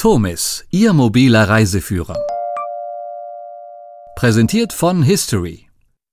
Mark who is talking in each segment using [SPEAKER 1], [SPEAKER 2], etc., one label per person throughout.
[SPEAKER 1] Tomis, Ihr mobiler Reiseführer. Präsentiert von History.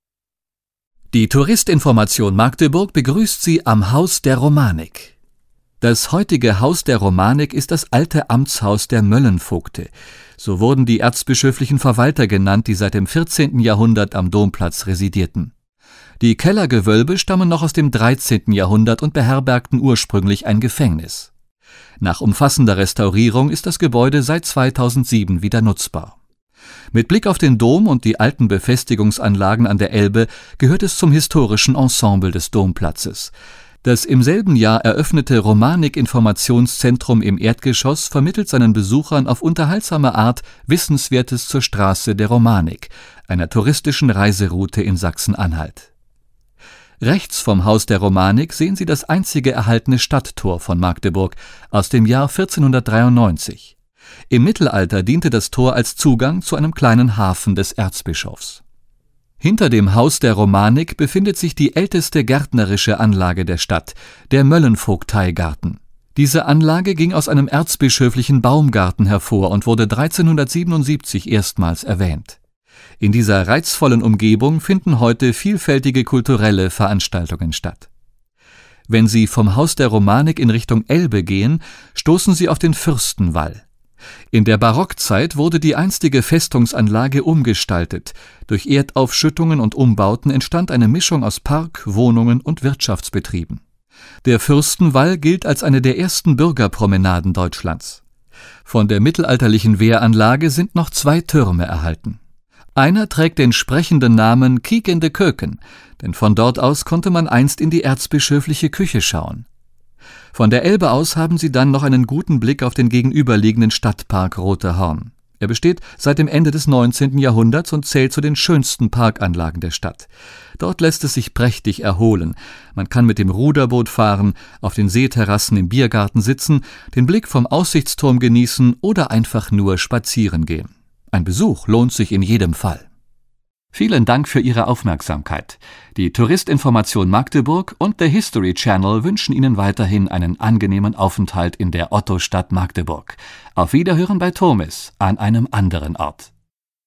[SPEAKER 1] Die Touristinformation Magdeburg begrüßt Sie am Haus der Romanik. Das heutige Haus der Romanik ist das alte Amtshaus der Möllenvogte. So wurden die erzbischöflichen Verwalter genannt, die seit dem 14. Jahrhundert am Domplatz residierten. Die Kellergewölbe stammen noch aus dem 13. Jahrhundert und beherbergten ursprünglich ein Gefängnis. Nach umfassender Restaurierung ist das Gebäude seit 2007 wieder nutzbar. Mit Blick auf den Dom und die alten Befestigungsanlagen an der Elbe gehört es zum historischen Ensemble des Domplatzes. Das im selben Jahr eröffnete Romanik-Informationszentrum im Erdgeschoss vermittelt seinen Besuchern auf unterhaltsame Art Wissenswertes zur Straße der Romanik, einer touristischen Reiseroute in Sachsen-Anhalt. Rechts vom Haus der Romanik sehen Sie das einzige erhaltene Stadttor von Magdeburg aus dem Jahr 1493. Im Mittelalter diente das Tor als Zugang zu einem kleinen Hafen des Erzbischofs. Hinter dem Haus der Romanik befindet sich die älteste gärtnerische Anlage der Stadt, der Möllenvogteigarten. Diese Anlage ging aus einem erzbischöflichen Baumgarten hervor und wurde 1377 erstmals erwähnt. In dieser reizvollen Umgebung finden heute vielfältige kulturelle Veranstaltungen statt. Wenn Sie vom Haus der Romanik in Richtung Elbe gehen, stoßen Sie auf den Fürstenwall. In der Barockzeit wurde die einstige Festungsanlage umgestaltet. Durch Erdaufschüttungen und Umbauten entstand eine Mischung aus Park, Wohnungen und Wirtschaftsbetrieben. Der Fürstenwall gilt als eine der ersten Bürgerpromenaden Deutschlands. Von der mittelalterlichen Wehranlage sind noch 2 Türme erhalten. Einer trägt den sprechenden Namen Kiekende Köken, denn von dort aus konnte man einst in die erzbischöfliche Küche schauen. Von der Elbe aus haben Sie dann noch einen guten Blick auf den gegenüberliegenden Stadtpark Rote Horn. Er besteht seit dem Ende des 19. Jahrhunderts und zählt zu den schönsten Parkanlagen der Stadt. Dort lässt es sich prächtig erholen. Man kann mit dem Ruderboot fahren, auf den Seeterrassen im Biergarten sitzen, den Blick vom Aussichtsturm genießen oder einfach nur spazieren gehen. Ein Besuch lohnt sich in jedem Fall. Vielen Dank für Ihre Aufmerksamkeit. Die Touristinformation Magdeburg und der History Channel wünschen Ihnen weiterhin einen angenehmen Aufenthalt in der Ottostadt Magdeburg. Auf Wiederhören bei Tomis an einem anderen Ort.